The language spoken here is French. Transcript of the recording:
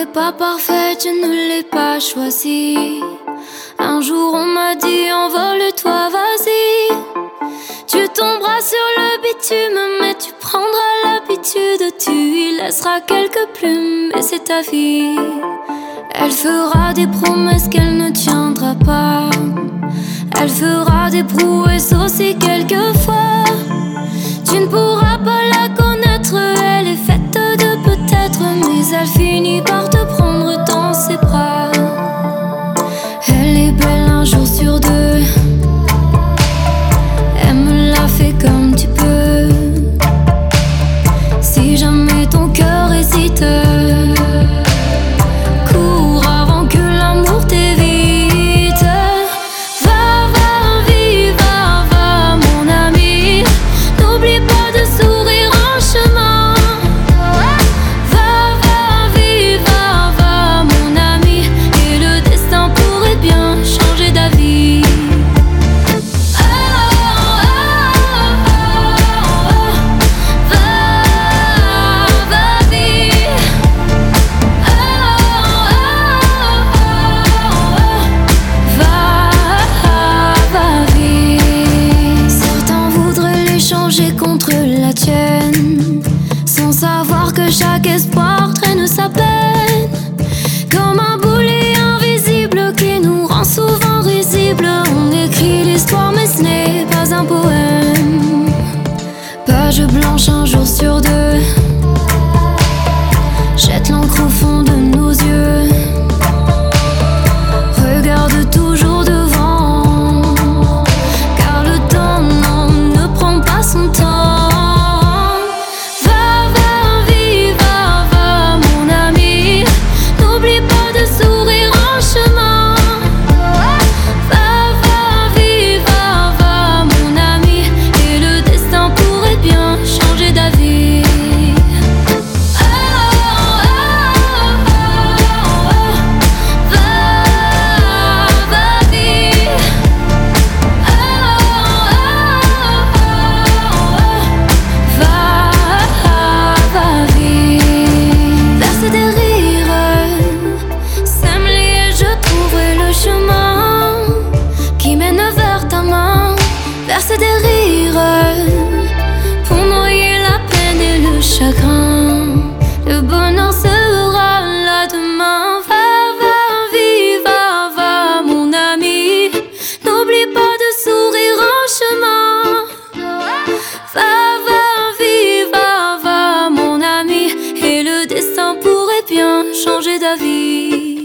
n'est pas parfaite, je ne l'ai pas choisie. Un jour on m'a dit envole-toi, vas-y. Tu tomberas sur le bitume, mais tu prendras l'habitude. Tu y laisseras quelques plumes, et c'est ta vie. Elle fera des promesses qu'elle ne tiendra pas. Elle fera des prouesses aussi quelquefois. Tu ne pourras pas la connaître, elle est faite de peut-être, mais elle finit par te prendre dans ses bras. Elle est belle un jour sur deux. Aime-la, fais comme tu peux. Si jamais ton cœur hésite, cours avant que l'amour t'évite. Va, va, vive, va, mon ami. N'oublie pas de sourire en chemin. Va, va, vive, va, mon ami. Et le destin pourrait bien changer d'avis. Contre la tienne, sans savoir que chaque espoir traîne sa peine. Comme un boulet invisible qui nous rend souvent risibles. On écrit l'histoire mais ce n'est pas un poème. Page blanche un jour sur deux. Jette l'encre au fond de nos yeux. Regarde toujours devant, car le temps ne prend pas son temps. Verser des rires pour noyer la peine et le chagrin. Le bonheur sera là demain. Va, va, vive, va, mon ami. N'oublie pas de sourire en chemin. Va, va, vive, va, mon ami. Et le destin pourrait bien changer d'avis.